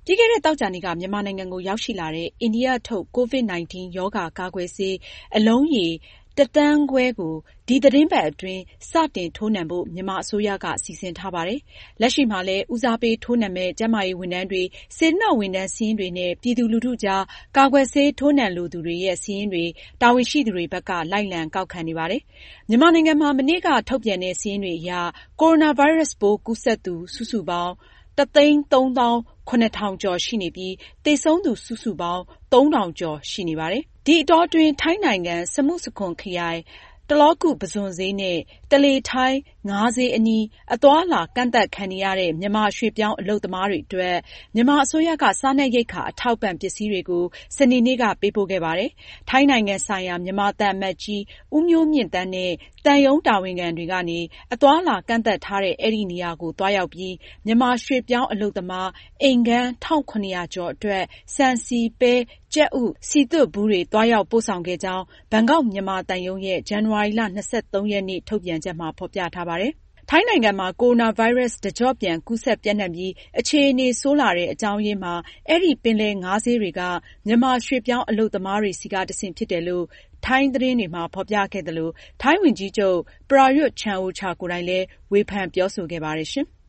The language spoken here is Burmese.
ပြီးခဲ့တဲ့သောကြာနေ့ကမြန်မာနိုင်ငံကိုရောက်ရှိလာတဲ့အိန္ဒိယထုတ် COVID-19 ရောဂါကာကွယ်ဆေးအလုံးရေ1.5 သန်းကိုဒီသီတင်းပတ်အတွင်းစတင်ထိုးနှံဖို့မြန်မာအစိုးရကစီစဉ်ထားပါတယ်။ လက်ရှိမှာလည်းဦးစားပေးထိုးနှံမယ့်ကျန်းမာရေးဝန်ထမ်းတွေ၊စေတနာ့ဝန်ထမ်းစာရင်းတွေနဲ့ပြည်သူလူထုကြားကာကွယ်ဆေးထိုးနှံလိုသူတွေရဲ့စာရင်းတွေတာဝန်ရှိသူတွေဘက်ကလိုက်လံကောက်ခံနေပါတယ်။ မြန်မာနိုင်ငံမှာမနေ့ကထုတ်ပြန်တဲ့စာရင်းတွေအရကိုရိုနာဗိုင်းရပ်စ်ပိုးကူးစက်သူစုစုပေါင်း 1,3၇,000 ကျော်ရှိနေပြီးသေဆုံးသူစုစုပေါင်း 3,000 ကျော်ရှိနေပါတယ်။ ဒီအတောအတွင်းထိုင်းနိုင်ငံစမုစခွန်ခရိုင်တလောကူပုဇွန်ဈေးနဲ့တလေထိုင်းငါးဈေးအနီးအသွားအလာကန့်သတ်ခံနေရတဲ့မြန်မာရွှေ့ပြောင်းအလုပ်သမားတွေအတွက်မြန်မာအစိုးရကစားနပ်ရိက္ခာအထောက်အပံ့ပစ္စည်းတွေကိုစနေနေ့ကပေးပို့ခဲ့ပါတယ်။ ထိုင်းနိုင်ငံဆိုင်ရာမြန်မာသံအမတ်ကြီးဦးမျိုးမြင့်သန်းနဲ့သံရုံးတာဝန်ခံတွေကနေအသွားအလာကန့်သတ်ထားတဲ့အဲဒီနေရာကိုသွားရောက်ပြီးမြန်မာရွှေ့ပြောင်းအလုပ်သမားအိမ်ခန်း 1,700 ကျော်အတွက်ဆန်၊ဆီ၊ပဲ၊ကြက်ဥ၊စည်သွပ်ဘူးတွေသွားရောက်ပို့ဆောင်ခဲ့ကြောင်းဘန်ကောက်မြန်မာသံရုံးရဲ့ဇန်နဝါရီလ 23 ရက်နေ့ထုတ်ပြန်ချက်မှာဖေါ်ပြထားပါတယ်။ ထိုင်းနိုင်ငံမှာကိုရိုနာဗိုင်းရပ်စ်တကျော့ပြန်ကူးစက်ပျံ့နှံ့ပြီးအခြေအနေဆိုးလာတဲ့အကြောင်းရင်းမှာအဲဒီပင်လယ်ငါးဈေးတွေကမြန်မာရွှေ့ပြောင်းအလုပ်သမားတွေဆီကတဆင့်ဖြစ်တယ်လို့ထိုင်းသတင်းတွေမှာဖေါ်ပြခဲ့သလိုထိုင်းဝန်ကြီးချုပ်ပရာရွတ်ချန်အိုချာကိုယ်တိုင်လည်းဝေဖန်ပြောဆိုခဲ့ပါတယ်ရှင်။